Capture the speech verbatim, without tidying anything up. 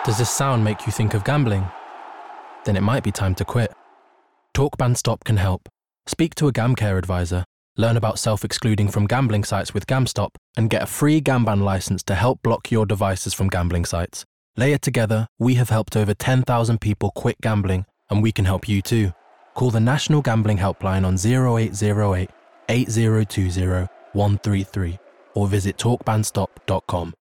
Does this sound make you think of gambling? Then it might be time to quit. TalkBanStop can help. Speak to a GamCare advisor, learn about self-excluding from gambling sites with GamStop, and get a free GamBan license to help block your devices from gambling sites. Layer together, we have helped over ten thousand people quit gambling, and we can help you too. Call the National Gambling Helpline on zero eight zero eight, eight zero two zero, one three three or visit talk ban stop dot com.